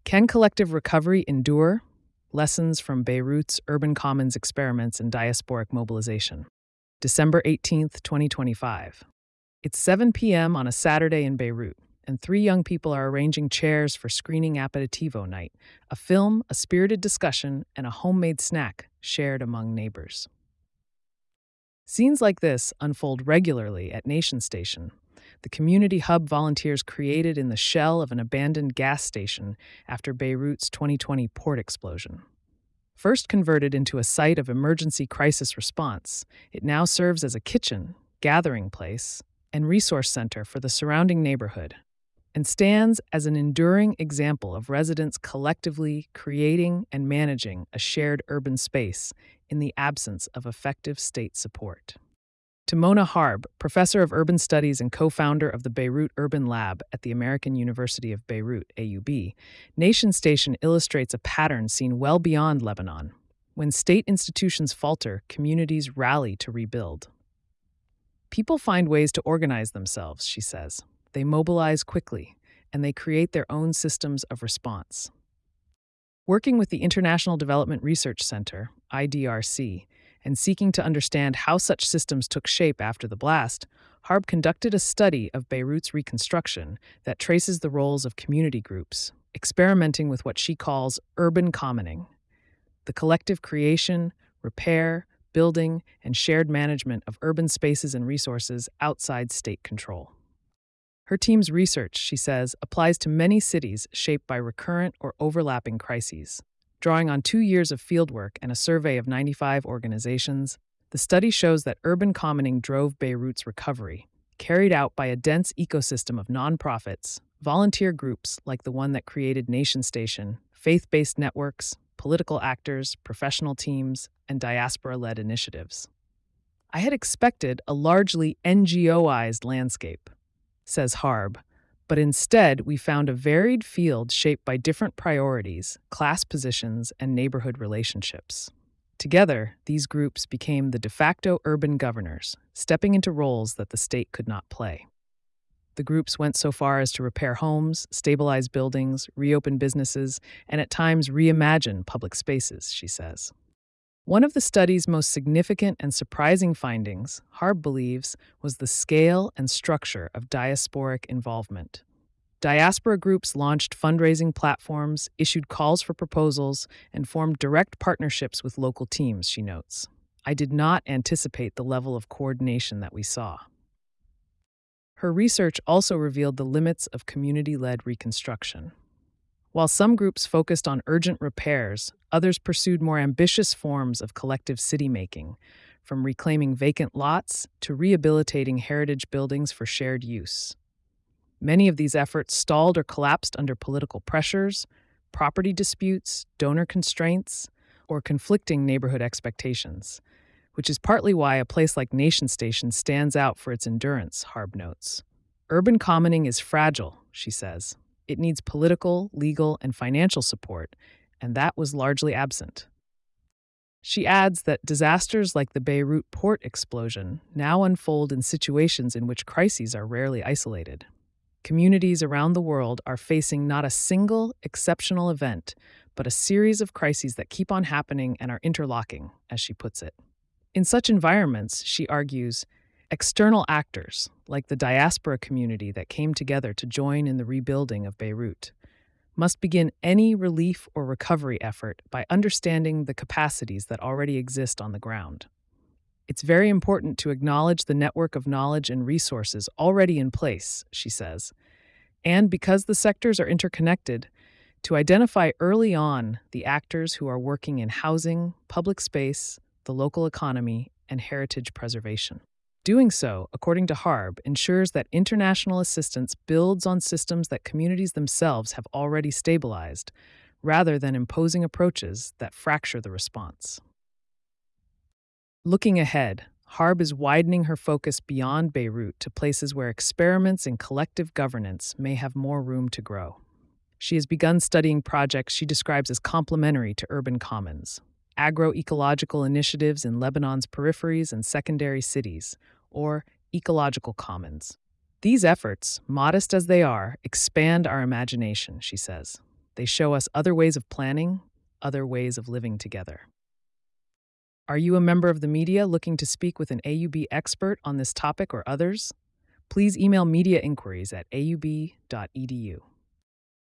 Can collective recovery endure? Lessons from Beirut's Urban Commons experiments in diasporic mobilization. December 18th, 2025. It's 7 p.m. on a Saturday in Beirut, and three young people are arranging chairs for screening aperitivo night, a film, a spirited discussion, and a homemade snack shared among neighbors. Scenes like this unfold regularly at Nation Station, the community hub volunteers created in the shell of an abandoned gas station after Beirut's 2020 port explosion. First converted into a site of emergency crisis response, it now serves as a kitchen, gathering place, and resource center for the surrounding neighborhood, and stands as an enduring example of residents collectively creating and managing a shared urban space in the absence of effective state support. To Mona Harb, professor of urban studies and co-founder of the Beirut Urban Lab at the American University of Beirut, AUB, Nation Station illustrates a pattern seen well beyond Lebanon. When state institutions falter, communities rally to rebuild. People find ways to organize themselves, she says. They mobilize quickly, and they create their own systems of response. Working with the International Development Research Center, IDRC, and seeking to understand how such systems took shape after the blast, Harb conducted a study of Beirut's reconstruction that traces the roles of community groups, experimenting with what she calls urban commoning, the collective creation, repair, building, and shared management of urban spaces and resources outside state control. Her team's research, she says, applies to many cities shaped by recurrent or overlapping crises. Drawing on 2 years of fieldwork and a survey of 95 organizations, the study shows that urban commoning drove Beirut's recovery, carried out by a dense ecosystem of nonprofits, volunteer groups like the one that created Nation Station, faith-based networks, political actors, professional teams, and diaspora-led initiatives. I had expected a largely NGOized landscape, says Harb, but instead we found a varied field shaped by different priorities, class positions, and neighborhood relationships. Together, these groups became the de facto urban governors, stepping into roles that the state could not play. The groups went so far as to repair homes, stabilize buildings, reopen businesses, and at times reimagine public spaces, she says. One of the study's most significant and surprising findings, Harb believes, was the scale and structure of diasporic involvement. Diaspora groups launched fundraising platforms, issued calls for proposals, and formed direct partnerships with local teams, she notes. I did not anticipate the level of coordination that we saw. Her research also revealed the limits of community-led reconstruction. While some groups focused on urgent repairs, others pursued more ambitious forms of collective city-making, from reclaiming vacant lots to rehabilitating heritage buildings for shared use. Many of these efforts stalled or collapsed under political pressures, property disputes, donor constraints, or conflicting neighborhood expectations, which is partly why a place like Nation Station stands out for its endurance, Harb notes. Urban commoning is fragile, she says. It needs political, legal, and financial support, and that was largely absent. She adds that disasters like the Beirut port explosion now unfold in situations in which crises are rarely isolated. Communities around the world are facing not a single exceptional event, but a series of crises that keep on happening and are interlocking, as she puts it. In such environments, she argues, external actors, like the diaspora community that came together to join in the rebuilding of Beirut, must begin any relief or recovery effort by understanding the capacities that already exist on the ground. It's very important to acknowledge the network of knowledge and resources already in place, she says, and because the sectors are interconnected, to identify early on the actors who are working in housing, public space, the local economy, and heritage preservation. Doing so, according to Harb, ensures that international assistance builds on systems that communities themselves have already stabilized, rather than imposing approaches that fracture the response. Looking ahead, Harb is widening her focus beyond Beirut to places where experiments in collective governance may have more room to grow. She has begun studying projects she describes as complementary to urban commons, agroecological initiatives in Lebanon's peripheries and secondary cities, or ecological commons. These efforts, modest as they are, expand our imagination, she says. They show us other ways of planning, other ways of living together. Are you a member of the media looking to speak with an AUB expert on this topic or others? Please email media inquiries at aub.edu.